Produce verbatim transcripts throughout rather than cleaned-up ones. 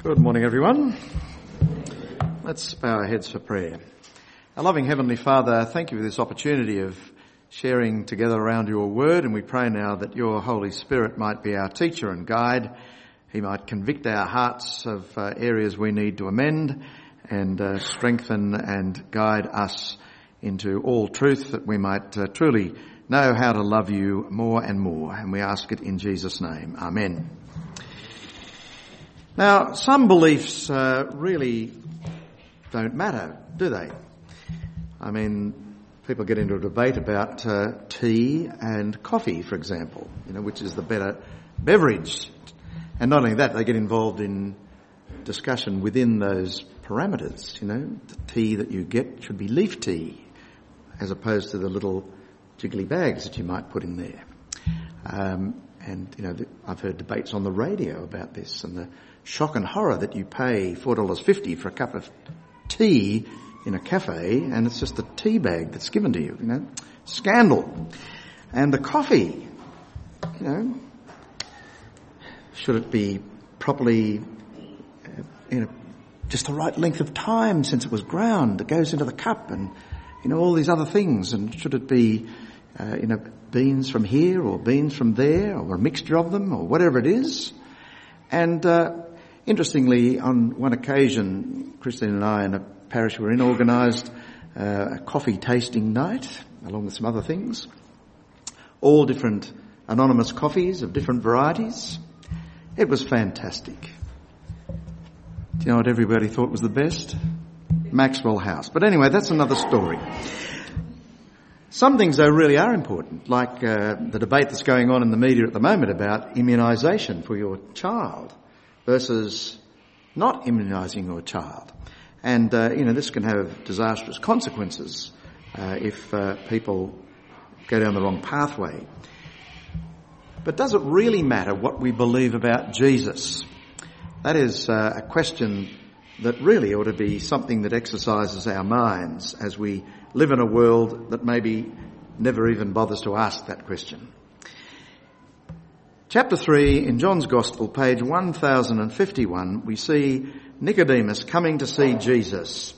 Good morning, everyone. Let's bow our heads for prayer. Our loving Heavenly Father, thank you for this opportunity of sharing together around your word, and we pray now that your Holy Spirit might be our teacher and guide. He might convict our hearts of uh, areas we need to amend and uh, strengthen and guide us into all truth, that we might uh, truly know how to love you more and more. And we ask it in Jesus' name. Amen. Now, some beliefs uh, really don't matter, do they? I mean, people get into a debate about uh, tea and coffee, for example, you know, which is the better beverage. And not only that, they get involved in discussion within those parameters. You know, the tea that you get should be leaf tea, as opposed to the little jiggly bags that you might put in there. Um, and, you know, I've heard debates on the radio about this and the shock and horror that you pay four dollars fifty for a cup of tea in a cafe, and it's just a tea bag that's given to you, you know. Scandal. And the coffee, you know, should it be properly uh, in a, just the right length of time since it was ground that goes into the cup, and, you know, all these other things, and should it be, uh, you know, beans from here or beans from there or a mixture of them or whatever it is. And uh, interestingly, on one occasion, Christine and I in a parish we're in organised uh, a coffee tasting night, along with some other things. All different anonymous coffees of different varieties. It was fantastic. Do you know what everybody thought was the best? Maxwell House. But anyway, that's another story. Some things, though, really are important, like uh, the debate that's going on in the media at the moment about immunisation for your child versus not immunising your child. And, uh, you know, this can have disastrous consequences uh, if uh, people go down the wrong pathway. But does it really matter what we believe about Jesus? That is uh, a question that really ought to be something that exercises our minds as we live in a world that maybe never even bothers to ask that question. Chapter three in John's Gospel, page one thousand fifty-one, we see Nicodemus coming to see Jesus.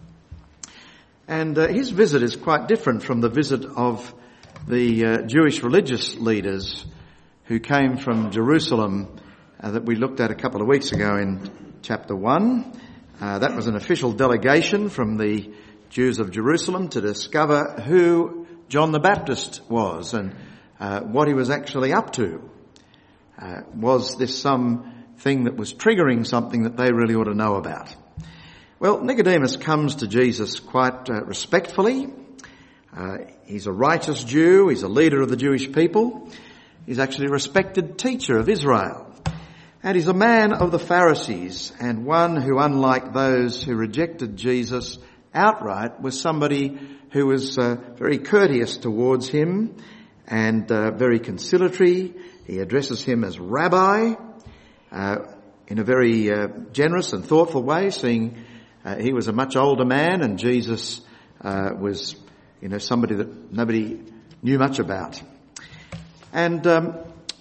And uh, his visit is quite different from the visit of the uh, Jewish religious leaders who came from Jerusalem uh, that we looked at a couple of weeks ago in chapter one. Uh, that was an official delegation from the Jews of Jerusalem to discover who John the Baptist was and uh, what he was actually up to. Uh, was this some thing that was triggering something that they really ought to know about? Well, Nicodemus comes to Jesus quite uh, respectfully. Uh, he's a righteous Jew. He's a leader of the Jewish people. He's actually a respected teacher of Israel. And he's a man of the Pharisees, and one who, unlike those who rejected Jesus outright, was somebody who was uh, very courteous towards him and uh, very conciliatory. He addresses him as rabbi uh, in a very uh, generous and thoughtful way, seeing uh, he was a much older man and Jesus uh, was, you know, somebody that nobody knew much about. And um,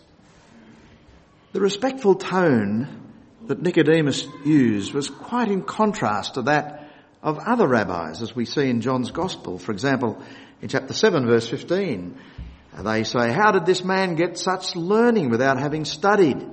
the respectful tone that Nicodemus used was quite in contrast to that of other rabbis, as we see in John's Gospel. For example, in chapter seven, verse fifteen, they say, "How did this man get such learning without having studied?"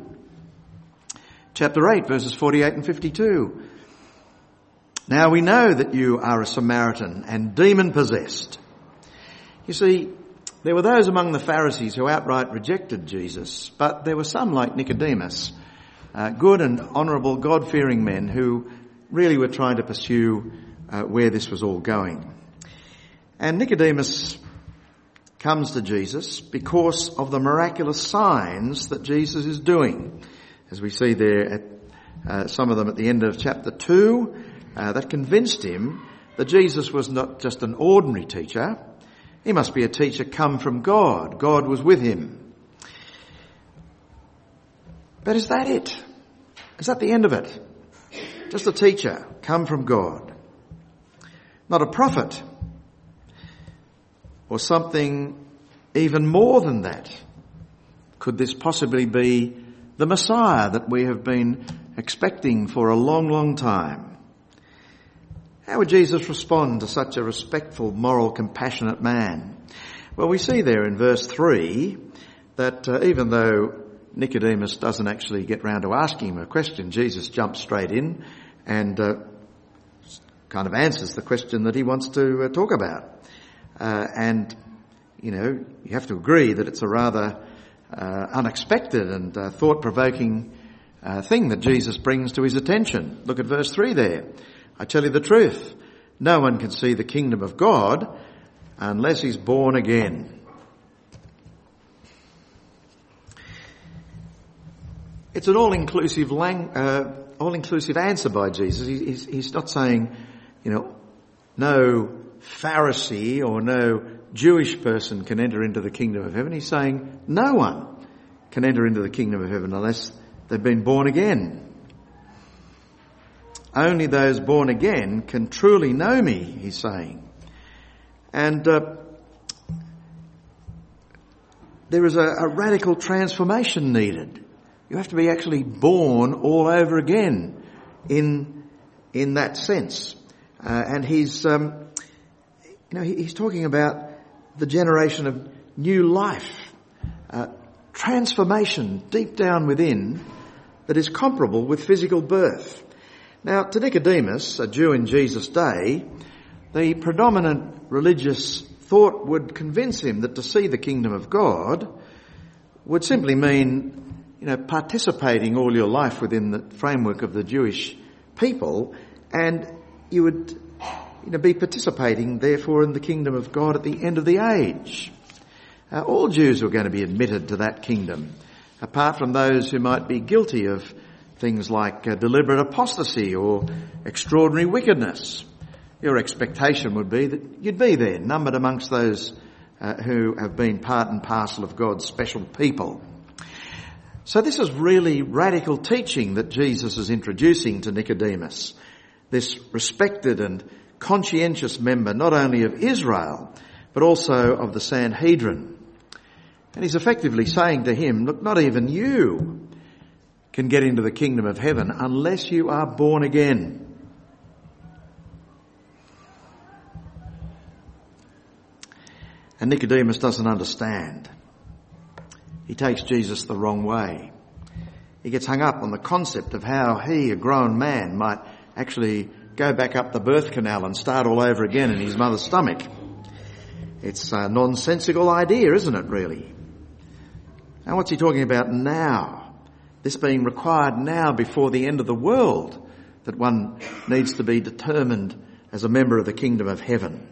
Chapter eight, verses forty-eight and fifty-two, "Now we know that you are a Samaritan and demon-possessed." You see, there were those among the Pharisees who outright rejected Jesus, but there were some like Nicodemus, uh, good and honourable, God-fearing men who really were trying to pursue uh, where this was all going. And Nicodemus comes to Jesus because of the miraculous signs that Jesus is doing, as we see there at uh, some of them at the end of chapter two, uh, that convinced him that Jesus was not just an ordinary teacher. He must be a teacher come from God. God was with him. But is that it? Is that the end of it? Just a teacher come from God? Not a prophet? Or something even more than that? Could this possibly be the Messiah that we have been expecting for a long, long time. How would Jesus respond to such a respectful, moral, compassionate man? Well, we see there in verse three that uh, even though Nicodemus doesn't actually get round to asking him a question, Jesus jumps straight in and uh, kind of answers the question that he wants to uh, talk about. Uh, and, you know, you have to agree that it's a rather uh, unexpected and uh, thought-provoking uh, thing that Jesus brings to his attention. Look at verse three there. I tell you the truth, no one can see the kingdom of God unless he's born again. It's an all-inclusive lang- uh, all-inclusive answer by Jesus. He, he's, he's not saying, you know, no Pharisee or no Jewish person can enter into the kingdom of heaven. He's saying no one can enter into the kingdom of heaven unless they've been born again. Only those born again can truly know me, he's saying. And uh, there is a, a radical transformation needed. You have to be actually born all over again in in that sense. Uh, and he's, um, you know, he, he's talking about the generation of new life, uh, transformation deep down within that is comparable with physical birth. Now, to Nicodemus, a Jew in Jesus' day, the predominant religious thought would convince him that to see the kingdom of God would simply mean, you know, participating all your life within the framework of the Jewish people, and you would, you know, be participating, therefore, in the kingdom of God at the end of the age. Uh, all Jews were going to be admitted to that kingdom, apart from those who might be guilty of things like uh, deliberate apostasy or extraordinary wickedness. Your expectation would be that you'd be there, numbered amongst those uh, who have been part and parcel of God's special people. So this is really radical teaching that Jesus is introducing to Nicodemus, this respected and conscientious member not only of Israel, but also of the Sanhedrin. And he's effectively saying to him, look, not even you can get into the kingdom of heaven unless you are born again. And Nicodemus doesn't understand. He takes Jesus the wrong way. He gets hung up on the concept of how he, a grown man, might actually go back up the birth canal and start all over again in his mother's stomach. It's a nonsensical idea, isn't it, really? And what's he talking about now? This being required now before the end of the world, that one needs to be determined as a member of the kingdom of heaven.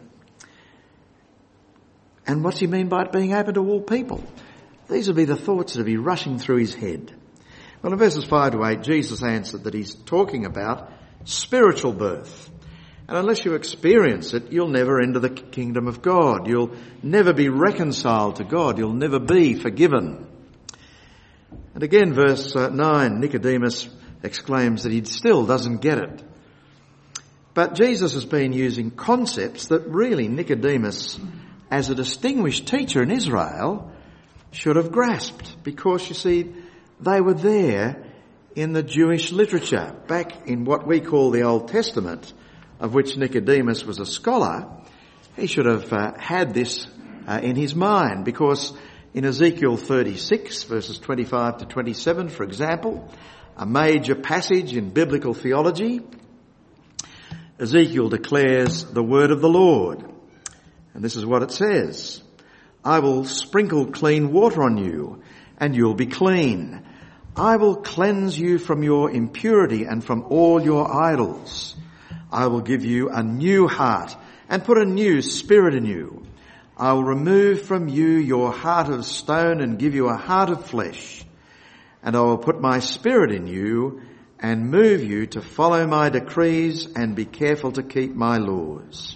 And what's he mean by it being open to all people? These will be the thoughts that will be rushing through his head. Well, in verses five to eight, Jesus answered that he's talking about spiritual birth. And unless you experience it, you'll never enter the kingdom of God. You'll never be reconciled to God. You'll never be forgiven. And again, verse uh, nine, Nicodemus exclaims that he still doesn't get it. But Jesus has been using concepts that really Nicodemus, as a distinguished teacher in Israel, should have grasped, because, you see, they were there in the Jewish literature, back in what we call the Old Testament, of which Nicodemus was a scholar. He should have uh, had this uh, in his mind, because in Ezekiel thirty-six, verses twenty-five to twenty-seven, for example, a major passage in biblical theology, Ezekiel declares the word of the Lord. And this is what it says: I will sprinkle clean water on you, and you'll be clean. I will cleanse you from your impurity and from all your idols. I will give you a new heart and put a new spirit in you. I will remove from you your heart of stone and give you a heart of flesh. And I will put my spirit in you and move you to follow my decrees and be careful to keep my laws.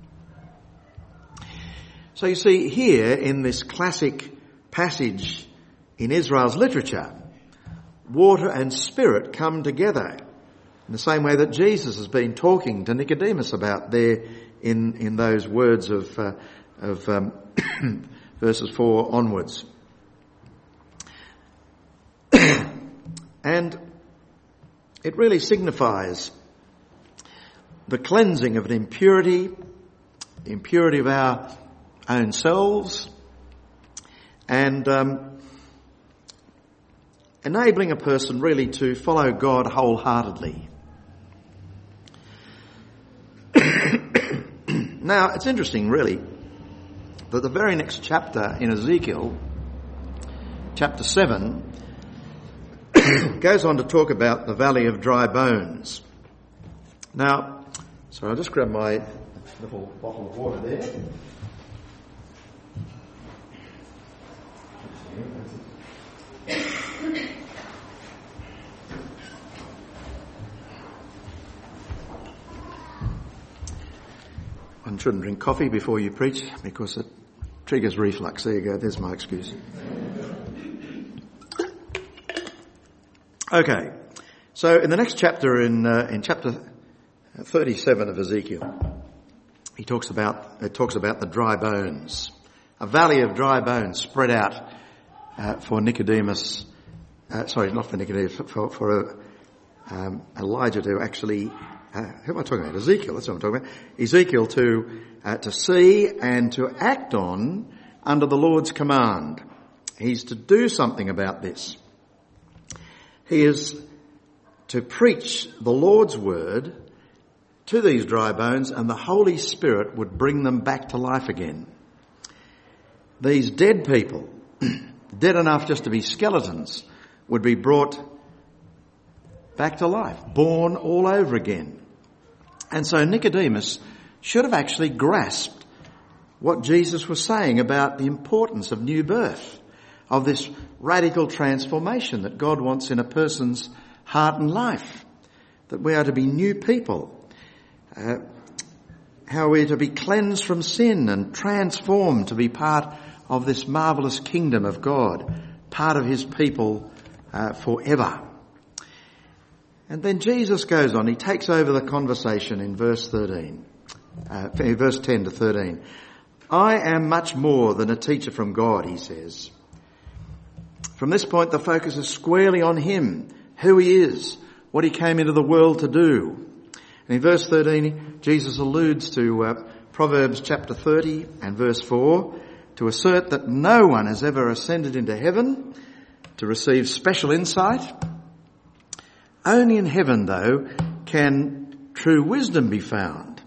So you see, here in this classic passage in Israel's literature, water and spirit come together in the same way that Jesus has been talking to Nicodemus about there in, in those words of, uh, of um, verses four onwards. And it really signifies the cleansing of an impurity, impurity of our own selves, and um, enabling a person really to follow God wholeheartedly. Now, it's interesting really that the very next chapter in Ezekiel, chapter seven, goes on to talk about the valley of dry bones. Now, sorry, I'll just grab my little bottle of water there. One shouldn't drink coffee before you preach because it triggers reflux. There you go, there's my excuse. Okay, so in the next chapter, in uh, in chapter thirty-seven of Ezekiel, he talks about it talks about the dry bones, a valley of dry bones spread out uh, for Nicodemus. Uh, sorry, not for Nicodemus, for for uh, um, Elijah to actually. Uh, who am I talking about? Ezekiel. That's what I'm talking about. Ezekiel to uh, to see and to act on under the Lord's command. He's to do something about this. He is to preach the Lord's word to these dry bones, and the Holy Spirit would bring them back to life again. These dead people, dead enough just to be skeletons, would be brought back to life, born all over again. And so Nicodemus should have actually grasped what Jesus was saying about the importance of new birth, of this radical transformation that God wants in a person's heart and life, that we are to be new people, uh, how we are to be cleansed from sin and transformed to be part of this marvellous kingdom of God, part of his people uh, forever. And then Jesus goes on, he takes over the conversation in verse thirteen, uh, verse ten to thirteen. I am much more than a teacher from God, he says. From this point, the focus is squarely on him, who he is, what he came into the world to do. And in verse thirteen, Jesus alludes to uh, Proverbs chapter thirty and verse four to assert that no one has ever ascended into heaven to receive special insight. Only in heaven, though, can true wisdom be found.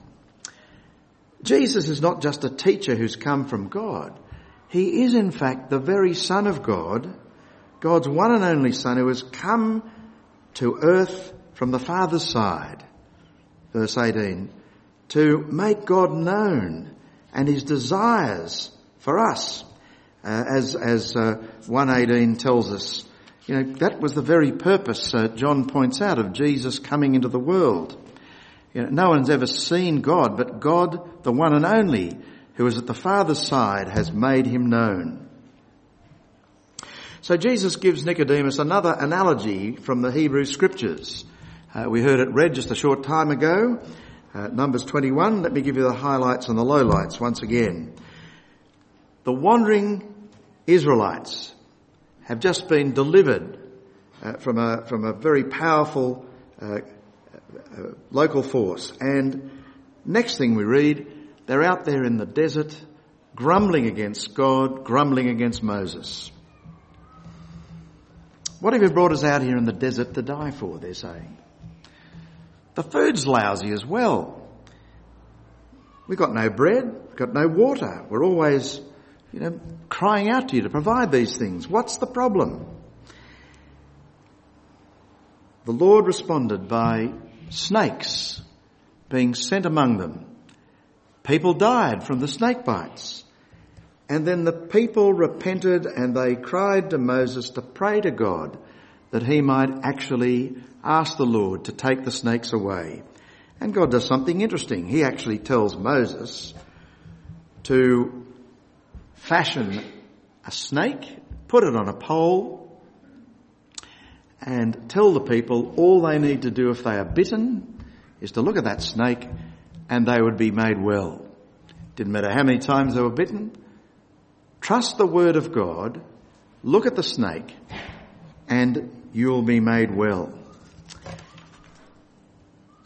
Jesus is not just a teacher who's come from God. He is, in fact, the very Son of God, God's one and only Son, who has come to earth from the Father's side, verse eighteen, to make God known and his desires for us. Uh, as as uh, one eighteen tells us, you know, that was the very purpose, uh, John points out, of Jesus coming into the world. You know, no one's ever seen God, but God, the one and only, who is at the Father's side, has made him known. So Jesus gives Nicodemus another analogy from the Hebrew Scriptures. Uh, we heard it read just a short time ago, uh, Numbers twenty-one. Let me give you the highlights and the lowlights once again. The wandering Israelites have just been delivered uh, from a from a very powerful uh, uh, local force. And next thing we read, they're out there in the desert, grumbling against God, grumbling against Moses. What have you brought us out here in the desert to die for, they're saying. The food's lousy as well. We've got no bread, we've got no water. We're always, you know, crying out to you to provide these things. What's the problem? The Lord responded by snakes being sent among them. People died from the snake bites. And then the people repented and they cried to Moses to pray to God that he might actually ask the Lord to take the snakes away. And God does something interesting. He actually tells Moses to fashion a snake, put it on a pole, and tell the people all they need to do if they are bitten is to look at that snake and they would be made well. Didn't matter how many times they were bitten. Trust the word of God, look at the snake, and you'll be made well.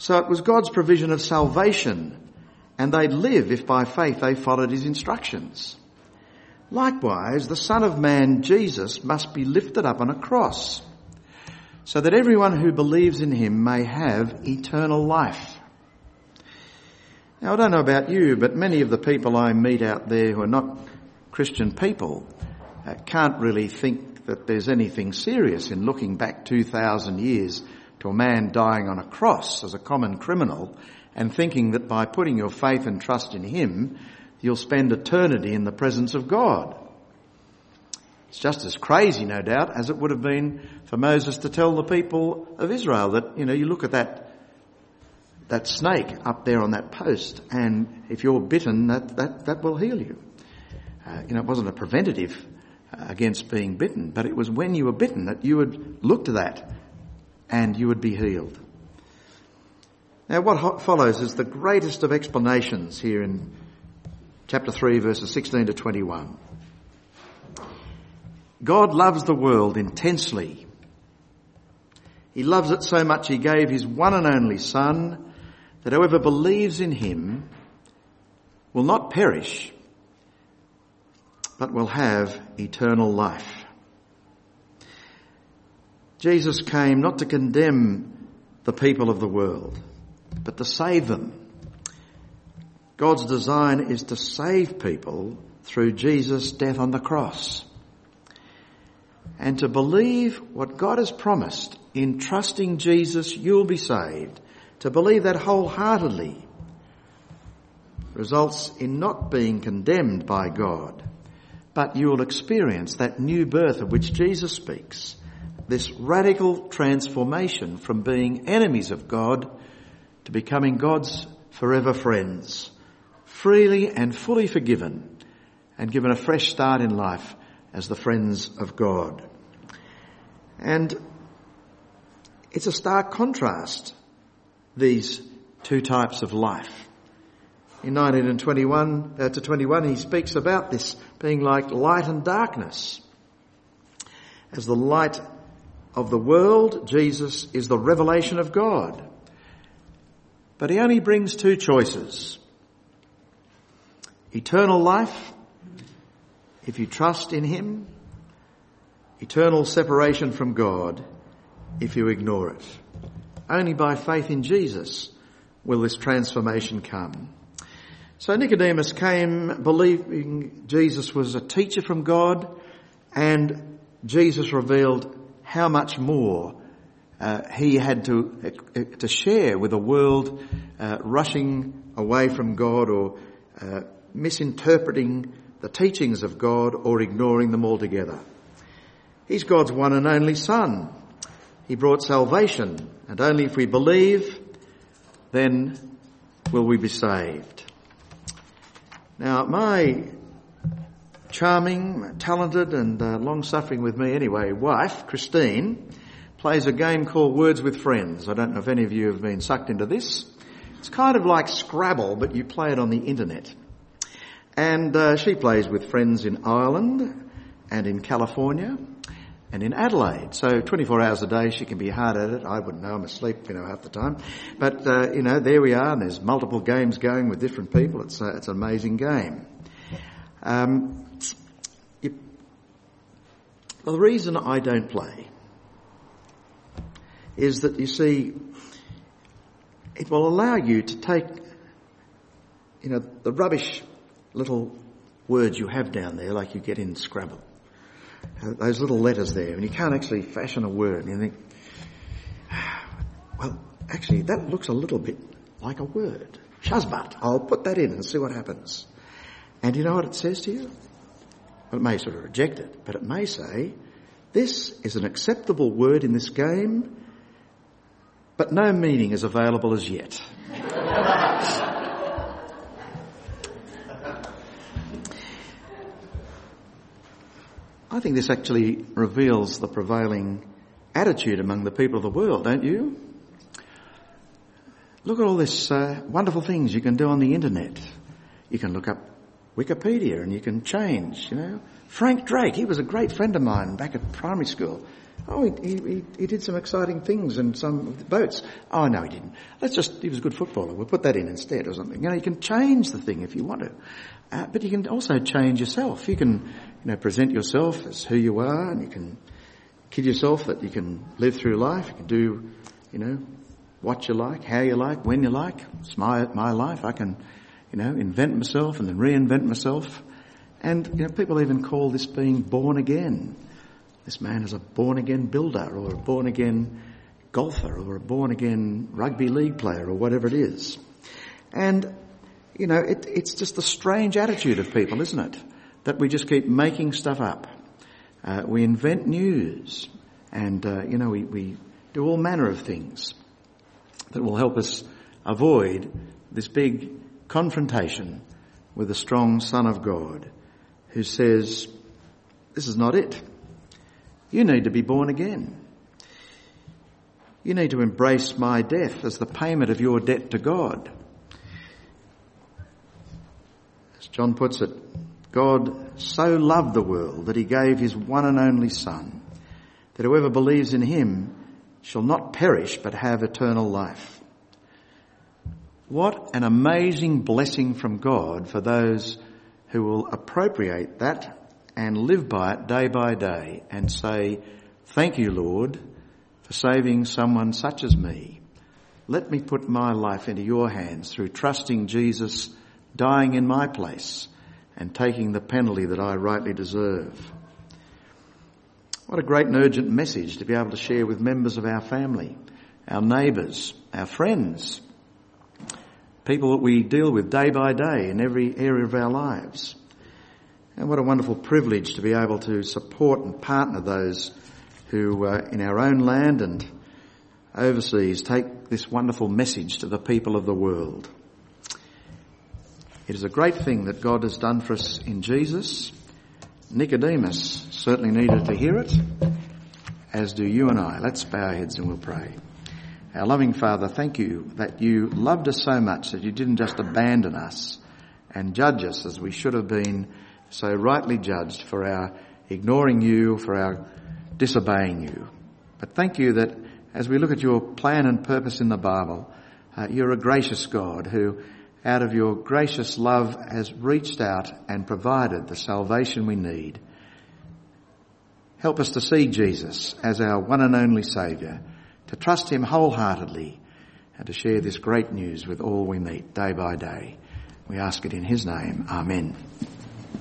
So it was God's provision of salvation, and they'd live if by faith they followed his instructions. Likewise, the Son of Man, Jesus, must be lifted up on a cross, so that everyone who believes in him may have eternal life. Now, I don't know about you, but many of the people I meet out there who are not Christian people uh, can't really think that there's anything serious in looking back two thousand years to a man dying on a cross as a common criminal and thinking that by putting your faith and trust in him, you'll spend eternity in the presence of God. It's just as crazy, no doubt, as it would have been for Moses to tell the people of Israel that, you know, you look at that that snake up there on that post, and if you're bitten, that, that, that will heal you. Uh, you know, it wasn't a preventative uh, against being bitten, but it was when you were bitten that you would look to that and you would be healed. Now, what ho- follows is the greatest of explanations here in chapter three, verses sixteen to twenty-one. God loves the world intensely. He loves it so much he gave his one and only Son, that whoever believes in him will not perish, but will have eternal life. Jesus came not to condemn the people of the world, but to save them. God's design is to save people through Jesus' death on the cross. And to believe what God has promised in trusting Jesus, you'll be saved. To believe that wholeheartedly results in not being condemned by God, but you will experience that new birth of which Jesus speaks, this radical transformation from being enemies of God to becoming God's forever friends, freely and fully forgiven and given a fresh start in life as the friends of God. And it's a stark contrast, these two types of life. In nineteen and twenty-one uh, to twenty-one, he speaks about this being like light and darkness. As the light of the world, Jesus is the revelation of God. But he only brings two choices. Eternal life, if you trust in him. Eternal separation from God, if you ignore it. Only by faith in Jesus will this transformation come. So Nicodemus came believing Jesus was a teacher from God, and Jesus revealed how much more uh, he had to uh, to share with a world uh, rushing away from God or uh, misinterpreting the teachings of God or ignoring them altogether. He's God's one and only Son. He brought salvation, and only if we believe, then will we be saved. Now, my charming, talented and uh, long-suffering with me anyway wife, Christine, plays a game called Words with Friends. I don't know if any of you have been sucked into this. It's kind of like Scrabble, but you play it on the internet. And uh, she plays with friends in Ireland and in California and in Adelaide. So twenty-four hours a day she can be hard at it. I wouldn't know, I'm asleep, you know, half the time. But, uh, you know, there we are, and there's multiple games going with different people. It's, uh, it's an amazing game. Um, you, well, the reason I don't play is that, you see, it will allow you to take, you know, the rubbish little words you have down there, like you get in Scrabble. Uh, those little letters there, and you can't actually fashion a word. And you think, well, actually, that looks a little bit like a word. Shazbat. I'll put that in and see what happens. And you know what it says to you? Well, it may sort of reject it, but it may say, this is an acceptable word in this game, but no meaning is available as yet. I think this actually reveals the prevailing attitude among the people of the world, don't you? Look at all these uh, wonderful things you can do on the internet. You can look up Wikipedia and you can change, you know. Frank Drake, he was a great friend of mine back at primary school. Oh, he, he, he did some exciting things in some boats. Oh, no, he didn't. Let's just, he was a good footballer. We'll put that in instead or something. You know, you can change the thing if you want to. Uh, but you can also change yourself. You can, you know, present yourself as who you are, and you can kid yourself that you can live through life. You can do, you know, what you like, how you like, when you like. It's my, my life. I can, you know, invent myself and then reinvent myself. And, you know, people even call this being born again. This man is a born-again builder or a born-again golfer or a born-again rugby league player or whatever it is. And, you know, it, it's just the strange attitude of people, isn't it? That we just keep making stuff up. Uh, we invent news and, uh, you know, we, we do all manner of things that will help us avoid this big confrontation with the strong Son of God who says, this is not it. You need to be born again. You need to embrace my death as the payment of your debt to God. As John puts it, God so loved the world that he gave his one and only Son, that whoever believes in him shall not perish but have eternal life. What an amazing blessing from God for those who will appropriate that and live by it day by day and say, thank you, Lord, for saving someone such as me. Let me put my life into your hands through trusting Jesus dying in my place and taking the penalty that I rightly deserve. What a great and urgent message to be able to share with members of our family, our neighbours, our friends, people that we deal with day by day in every area of our lives. And what a wonderful privilege to be able to support and partner those who uh, in our own land and overseas take this wonderful message to the people of the world. It is a great thing that God has done for us in Jesus. Nicodemus certainly needed to hear it, as do you and I. Let's bow our heads and we'll pray. Our loving Father, thank you that you loved us so much that you didn't just abandon us and judge us as we should have been so rightly judged for our ignoring you, for our disobeying you. But thank you that as we look at your plan and purpose in the Bible, uh, you're a gracious God who, out of your gracious love, has reached out and provided the salvation we need. Help us to see Jesus as our one and only Saviour, to trust him wholeheartedly and to share this great news with all we meet day by day. We ask it in his name. Amen.